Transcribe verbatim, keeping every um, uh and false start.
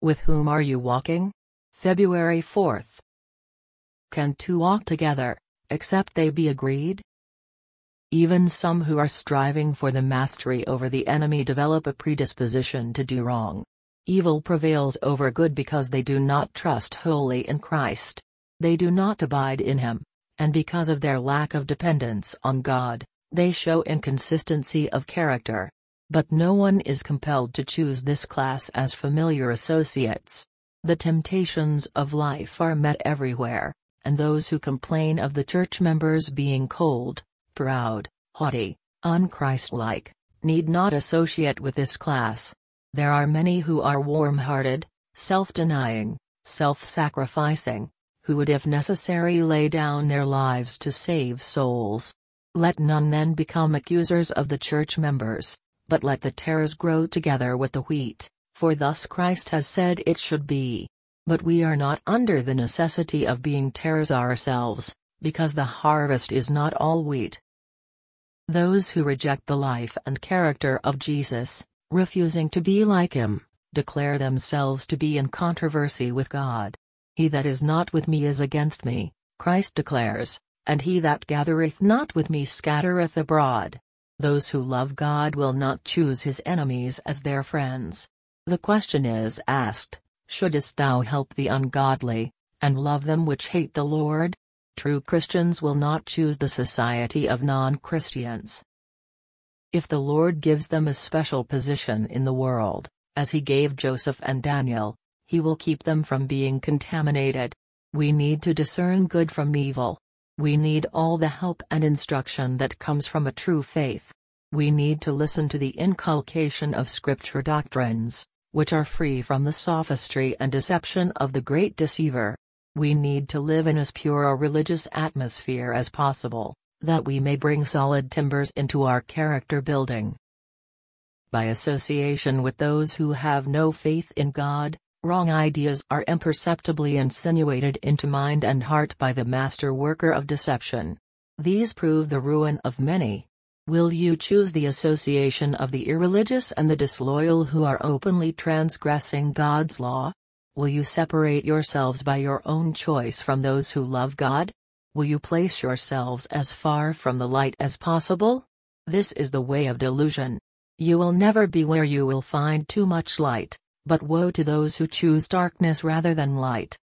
With whom are you walking? February fourth. Can two walk together, except they be agreed? Even some who are striving for the mastery over the enemy develop a predisposition to do wrong. Evil prevails over good because they do not trust wholly in Christ. They do not abide in Him, and because of their lack of dependence on God, they show inconsistency of character. But no one is compelled to choose this class as familiar associates. The temptations of life are met everywhere, and those who complain of the church members being cold, proud, haughty, unchristlike, need not associate with this class. There are many who are warm-hearted, self-denying, self-sacrificing, who would if necessary lay down their lives to save souls. Let none then become accusers of the church members, but let the tares grow together with the wheat, for thus Christ has said it should be. But we are not under the necessity of being tares ourselves, because the harvest is not all wheat. Those who reject the life and character of Jesus, refusing to be like Him, declare themselves to be in controversy with God. He that is not with me is against me, Christ declares, and he that gathereth not with me scattereth abroad. Those who love God will not choose his enemies as their friends. The question is asked, shouldest thou help the ungodly, and love them which hate the Lord? True Christians will not choose the society of non-Christians. If the Lord gives them a special position in the world, as He gave Joseph and Daniel, He will keep them from being contaminated. We need to discern good from evil. We need all the help and instruction that comes from a true faith. We need to listen to the inculcation of Scripture doctrines, which are free from the sophistry and deception of the great deceiver. We need to live in as pure a religious atmosphere as possible, that we may bring solid timbers into our character building. By association with those who have no faith in God, wrong ideas are imperceptibly insinuated into mind and heart by the master worker of deception. These prove the ruin of many. Will you choose the association of the irreligious and the disloyal who are openly transgressing God's law? Will you separate yourselves by your own choice from those who love God? Will you place yourselves as far from the light as possible? This is the way of delusion. You will never be where you will find too much light, but woe to those who choose darkness rather than light.